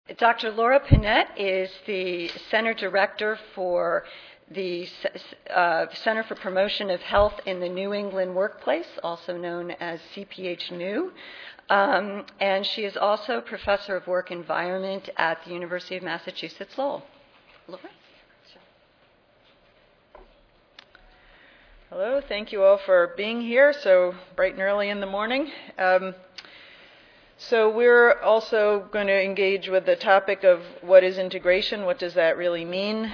Dr. Laura Panett is the Center Director for the Center for Promotion of Health in the New England Workplace, also known as CPH-NEW. And she is also Professor of Work Environment at the University of Massachusetts Lowell. Laura? Hello, thank you all for being here so bright and early in the morning. So we're also going to engage with the topic of what is integration, what does that really mean?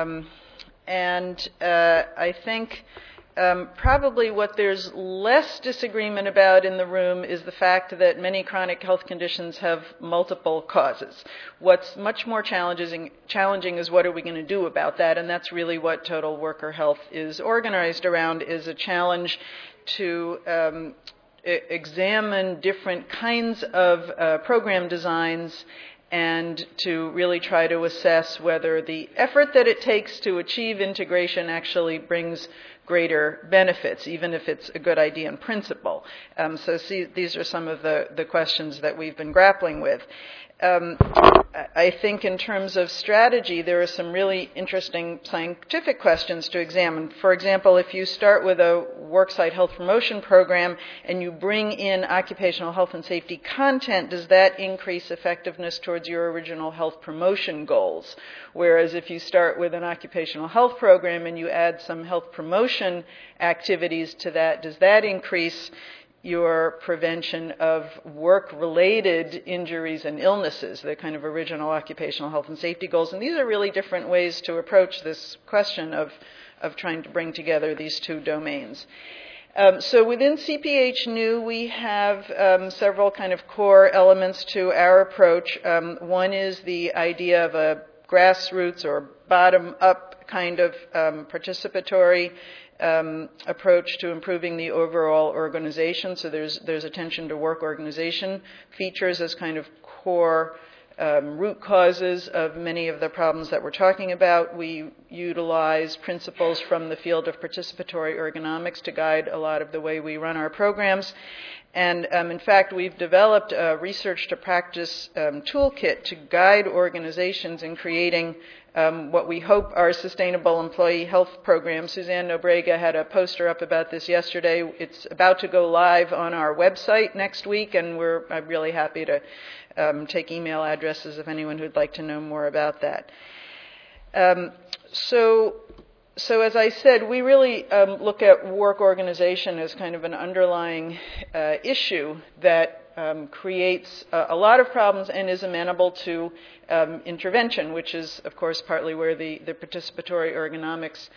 I think probably what there's less disagreement about in the room is the fact that many chronic health conditions have multiple causes. What's much more challenging is what are we going to do about that, and that's really what Total Worker Health is organized around, is a challenge to examine different kinds of program designs and to really try to assess whether the effort that it takes to achieve integration actually brings greater benefits, even if it's a good idea in principle. These are some of the questions that we've been grappling with. I think in terms of strategy, there are some really interesting scientific questions to examine. For example, if you start with a worksite health promotion program and you bring in occupational health and safety content, does that increase effectiveness towards your original health promotion goals? Whereas if you start with an occupational health program and you add some health promotion activities to that, does that increase your prevention of work-related injuries and illnesses, the kind of original occupational health and safety goals? And these are really different ways to approach this question of trying to bring together these two domains. So within CPH-NEW, we have several kind of core elements to our approach. One is the idea of a grassroots or bottom-up kind of participatory approach to improving the overall organization. So there's attention to work organization features as kind of core root causes of many of the problems that we're talking about. We utilize principles from the field of participatory ergonomics to guide a lot of the way we run our programs. And in fact, we've developed a research to practice toolkit to guide organizations in creating what we hope are sustainable employee health programs. Suzanne Nobrega had a poster up about this yesterday. It's about to go live on our website next week, and I'm really happy to take email addresses of anyone who'd like to know more about that. So as I said, we really look at work organization as kind of an underlying issue that creates a lot of problems and is amenable to intervention, which is, of course, partly where the participatory ergonomics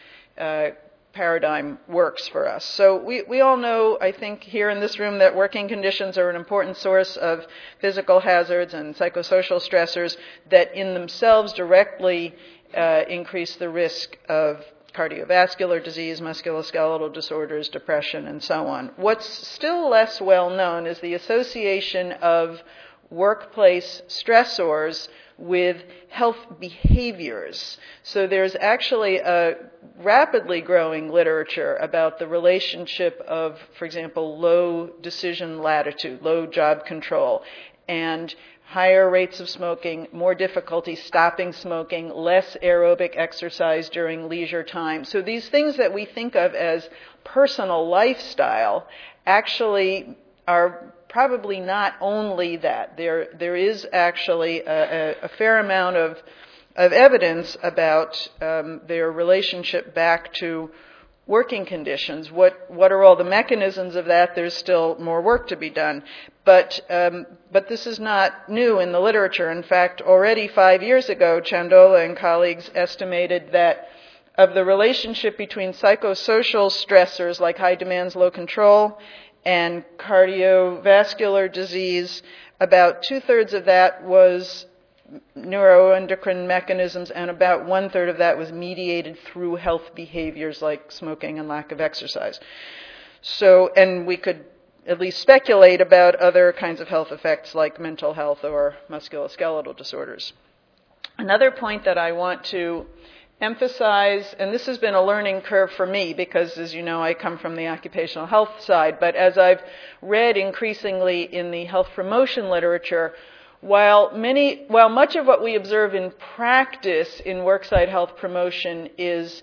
paradigm works for us. So we all know, I think, here in this room that working conditions are an important source of physical hazards and psychosocial stressors that in themselves directly increase the risk of cardiovascular disease, musculoskeletal disorders, depression, and so on. What's still less well known is the association of workplace stressors with health behaviors. So there's actually a rapidly growing literature about the relationship of, for example, low decision latitude, low job control, and higher rates of smoking, more difficulty stopping smoking, less aerobic exercise during leisure time. So these things that we think of as personal lifestyle actually are probably not only that. There is actually a fair amount of evidence about their relationship back to working conditions. What are all the mechanisms of that? There's still more work to be done. But this is not new in the literature. In fact, already 5 years ago, Chandola and colleagues estimated that of the relationship between psychosocial stressors like high demands, low control, and cardiovascular disease, about 2/3 of that was neuroendocrine mechanisms, and about 1/3 of that was mediated through health behaviors like smoking and lack of exercise. So, and we could at least speculate about other kinds of health effects like mental health or musculoskeletal disorders. Another point that I want to emphasize, and this has been a learning curve for me because, as you know, I come from the occupational health side, but as I've read increasingly in the health promotion literature, While much of what we observe in practice in worksite health promotion is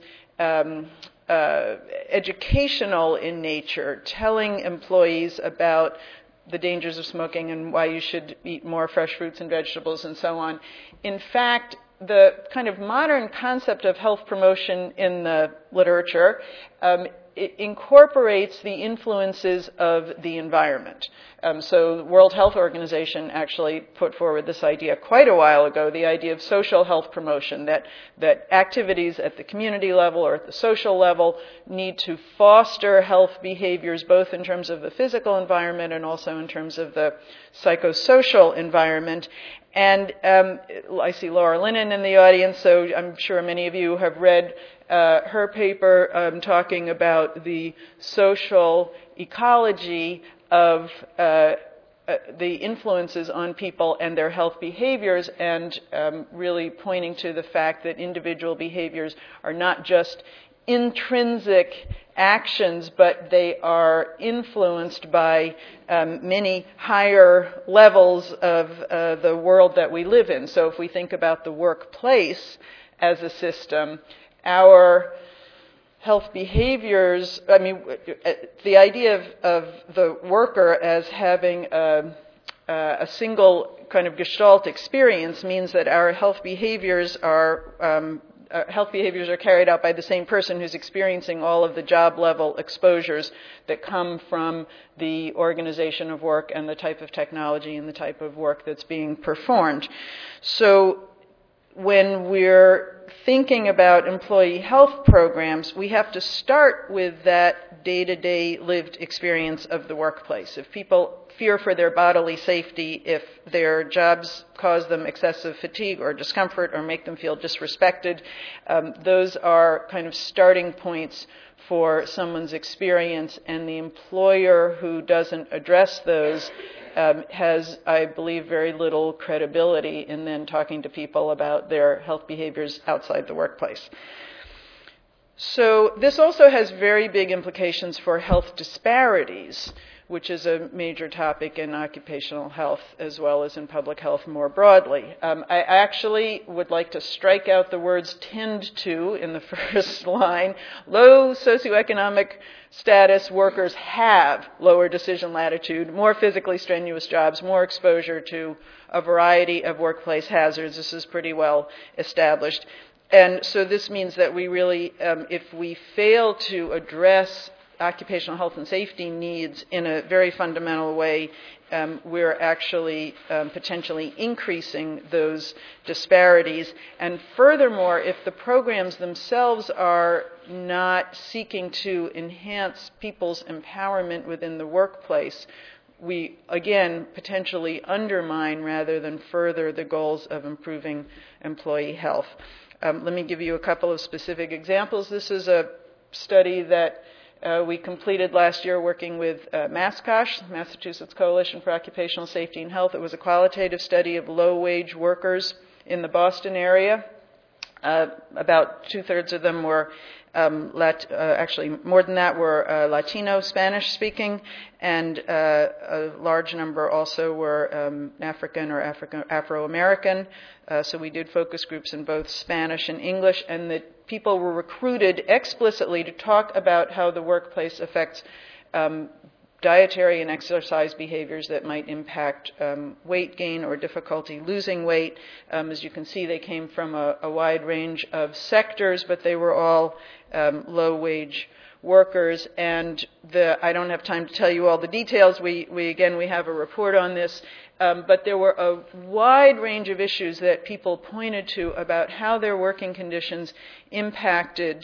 educational in nature, telling employees about the dangers of smoking and why you should eat more fresh fruits and vegetables and so on. In fact, the kind of modern concept of health promotion in the literature it incorporates the influences of the environment. So the World Health Organization actually put forward this idea quite a while ago, the idea of social health promotion, that activities at the community level or at the social level need to foster health behaviors, both in terms of the physical environment and also in terms of the psychosocial environment. And I see Laura Linnen in the audience, so I'm sure many of you have read her paper talking about the social ecology of the influences on people and their health behaviors, and really pointing to the fact that individual behaviors are not just intrinsic actions, but they are influenced by many higher levels of the world that we live in. So if we think about the workplace as a system, our health behaviors, the idea of the worker as having a single kind of gestalt experience means that our health behaviors are carried out by the same person who's experiencing all of the job level exposures that come from the organization of work and the type of technology and the type of work that's being performed. So when we're thinking about employee health programs, we have to start with that day-to-day lived experience of the workplace. If people fear for their bodily safety, if their jobs cause them excessive fatigue or discomfort or make them feel disrespected, those are kind of starting points for someone's experience, and the employer who doesn't address those has, I believe, very little credibility in then talking to people about their health behaviors outside the workplace. So this also has very big implications for health disparities, which is a major topic in occupational health as well as in public health more broadly. I actually would like to strike out the words tend to in the first line. Low socioeconomic status workers have lower decision latitude, more physically strenuous jobs, more exposure to a variety of workplace hazards. This is pretty well established. And so this means that we really, if we fail to address occupational health and safety needs in a very fundamental way, we're actually potentially increasing those disparities. And furthermore, if the programs themselves are not seeking to enhance people's empowerment within the workplace, we, again, potentially undermine rather than further the goals of improving employee health. Let me give you a couple of specific examples. This is a study that we completed last year working with MASCOSH, Massachusetts Coalition for Occupational Safety and Health. It was a qualitative study of low-wage workers in the Boston area. About two-thirds of them were, actually more than that, were Latino, Spanish-speaking, and a large number also were African or Afro-American. So we did focus groups in both Spanish and English, and the people were recruited explicitly to talk about how the workplace affects dietary and exercise behaviors that might impact weight gain or difficulty losing weight. As you can see, they came from a wide range of sectors, but they were all low-wage workers. And I don't have time to tell you all the details. We have a report on this. But there were a wide range of issues that people pointed to about how their working conditions impacted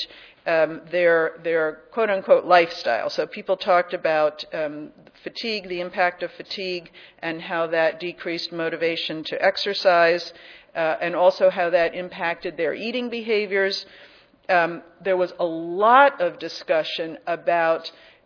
their quote-unquote lifestyle. So people talked about fatigue, the impact of fatigue, and how that decreased motivation to exercise, and also how that impacted their eating behaviors. There was a lot of discussion about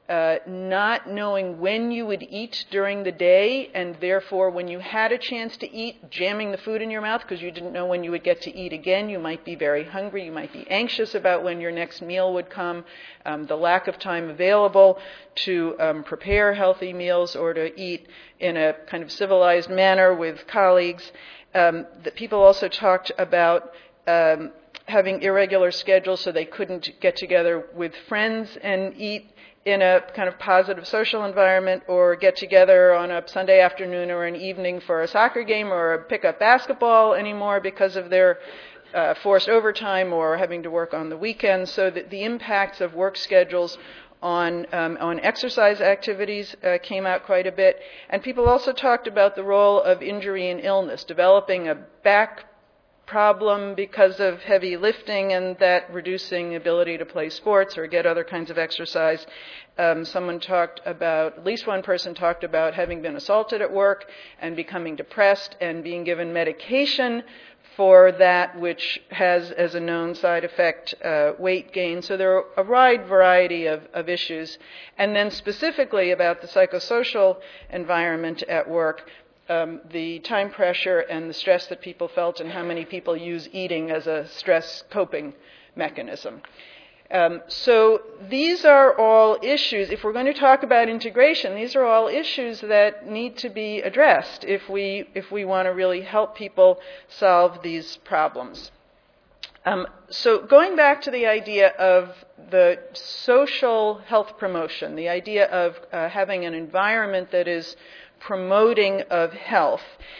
not knowing when you would eat during the day, and therefore when you had a chance to eat, jamming the food in your mouth because you didn't know when you would get to eat again. You might be very hungry. You might be anxious about when your next meal would come. The lack of time available to prepare healthy meals or to eat in a kind of civilized manner with colleagues. That people also talked about having irregular schedules so they couldn't get together with friends and eat in a kind of positive social environment, or get together on a Sunday afternoon or an evening for a soccer game or a pickup basketball anymore because of their forced overtime or having to work on the weekends. So that the impacts of work schedules on exercise activities came out quite a bit. And people also talked about the role of injury and illness, developing a back problem because of heavy lifting and that reducing ability to play sports or get other kinds of exercise. Someone talked about, at least one person talked about having been assaulted at work and becoming depressed and being given medication for that, which has as a known side effect weight gain. So there are a wide variety of issues. And then specifically about the psychosocial environment at work, the time pressure and the stress that people felt, and how many people use eating as a stress coping mechanism. So these are all issues. If we're going to talk about integration, these are all issues that need to be addressed if we want to really help people solve these problems. So going back to the idea of the social health promotion, the idea of having an environment that is promoting of health,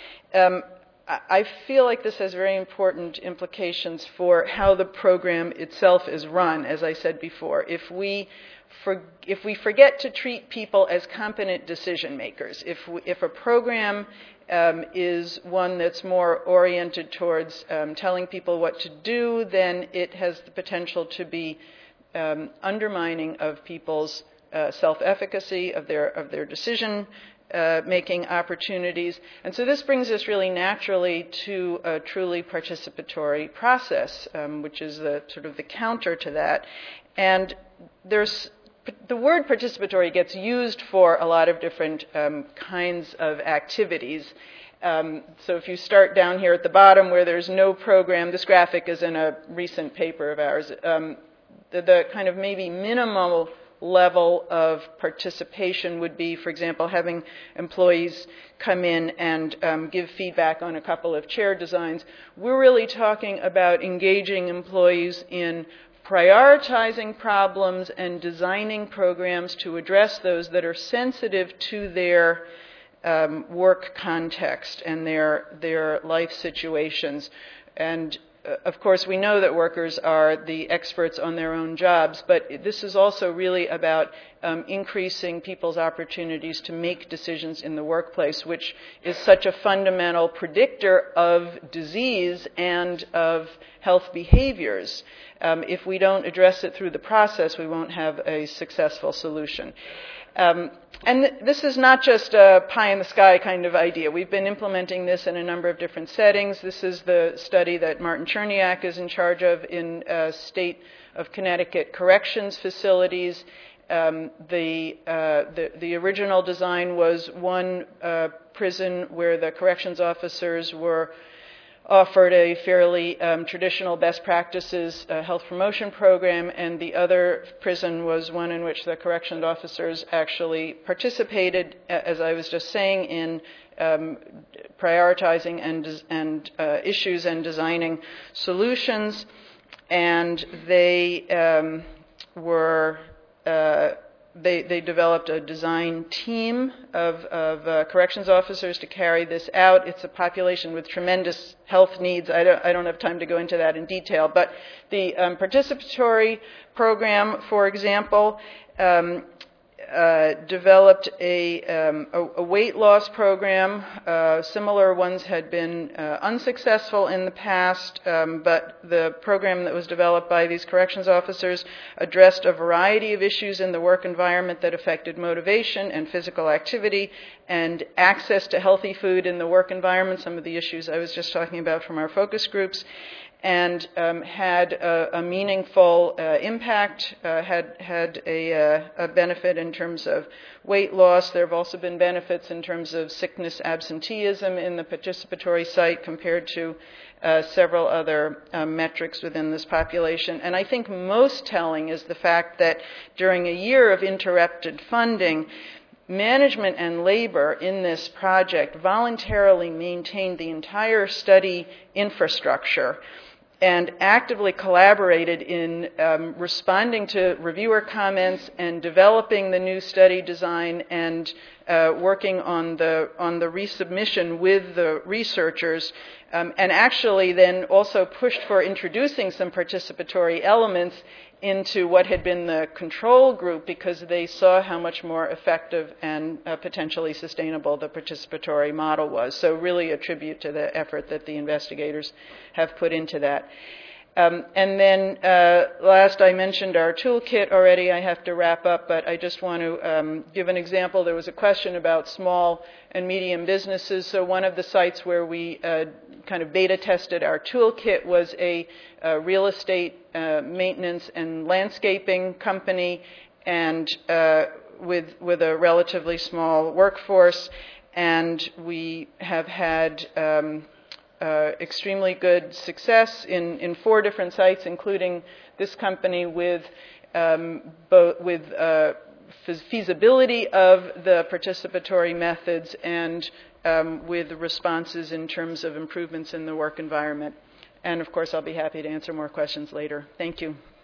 I feel like this has very important implications for how the program itself is run, as I said before. If we forget to treat people as competent decision makers, if a program is one that's more oriented towards telling people what to do, then it has the potential to be undermining of people's self-efficacy, of their decision making opportunities. And so this brings us really naturally to a truly participatory process, which is the sort of the counter to that. And the word participatory gets used for a lot of different kinds of activities. So if you start down here at the bottom where there's no program, this graphic is in a recent paper of ours, the kind of maybe minimal level of participation would be, for example, having employees come in and give feedback on a couple of chair designs. We're really talking about engaging employees in prioritizing problems and designing programs to address those that are sensitive to their work context and their life situations. And of course, we know that workers are the experts on their own jobs, but this is also really about increasing people's opportunities to make decisions in the workplace, which is such a fundamental predictor of disease and of health behaviors. If we don't address it through the process, we won't have a successful solution. And this is not just a pie-in-the-sky kind of idea. We've been implementing this in a number of different settings. This is the study that Martin Cherniak is in charge of in state of Connecticut corrections facilities. The original design was one prison where the corrections officers were offered a fairly traditional best practices health promotion program, and the other prison was one in which the corrections officers actually participated, as I was just saying, in prioritizing and issues and designing solutions. And they They developed a design team of corrections officers to carry this out. It's a population with tremendous health needs. I don't have time to go into that in detail, but the participatory program, for example, developed a weight loss program. Similar ones had been unsuccessful in the past, but the program that was developed by these corrections officers addressed a variety of issues in the work environment that affected motivation and physical activity and access to healthy food in the work environment, some of the issues I was just talking about from our focus groups. and had a meaningful impact, had a benefit in terms of weight loss. There have also been benefits in terms of sickness absenteeism in the participatory site compared to several other metrics within this population. And I think most telling is the fact that during a year of interrupted funding, management and labor in this project voluntarily maintained the entire study infrastructure and actively collaborated in responding to reviewer comments and developing the new study design and working on the resubmission with the researchers, and actually then also pushed for introducing some participatory elements into what had been the control group because they saw how much more effective and potentially sustainable the participatory model was. So really a tribute to the effort that the investigators have put into that. And then last, I mentioned our toolkit already. I have to wrap up, but I just want to give an example. There was a question about small and medium businesses. So one of the sites where we kind of beta tested our toolkit was a real estate maintenance and landscaping company, and with a relatively small workforce. And we have had extremely good success in 4 different sites, including this company with feasibility of the participatory methods and with responses in terms of improvements in the work environment. And of course, I'll be happy to answer more questions later. Thank you.